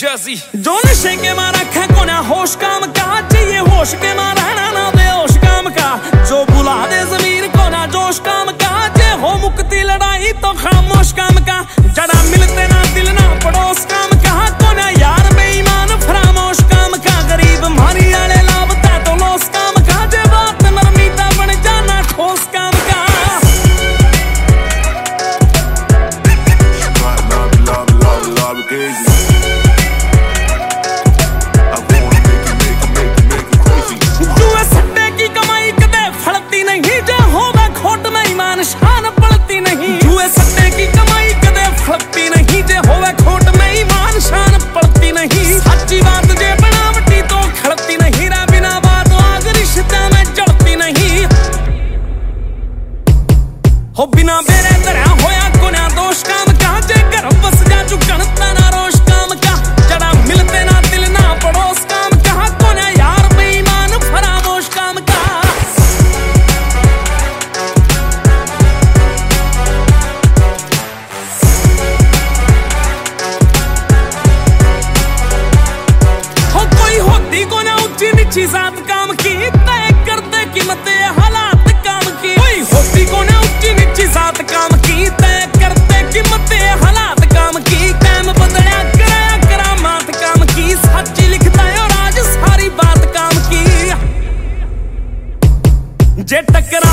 Jersey जो नशे के मारा रखे को ना होश काम का, चाहिए होश के मारा रहना ना बेहोश काम का। जो बुला दे जमीर को ना जोश काम का, जे हो मुक्ति लड़ाई तो खामोश काम का। जड़ा मिलते ना दिल ना पड़ोस काम का, को ना यार बेईमान फरामोश काम का। गरीब मारी आले लाभता तो लोस काम का, जे बात नरमीता बन जाना ठोस काम का। शान पड़ती नहीं जुए सट्टे की कमाई कदे फलती नहीं, जे होवे खोट में ईमान शान पड़ती नहीं। सच्ची बात जे बनावटी तो खड़ती नहीं, रा बिना बात आग रिश्ता में जड़ती नहीं। हो बिना बेरे तरह होया कोना दोष काम का, जे घर बस जा चुकन तना रोश काम का। जड़ा मिलते ना दिल ना पड़ोस काम का, कोना यार बेईमान फरामोश काम का। नीची जात काम की तय करते कीमते हालात काम की। कोई होती को ना ऊंची नीची जात काम की तय करते कीमते हालात काम की। टाइम बदलिया कराया करामात काम की, सच्ची लिखता है और आज सारी बात काम की। जे टकरा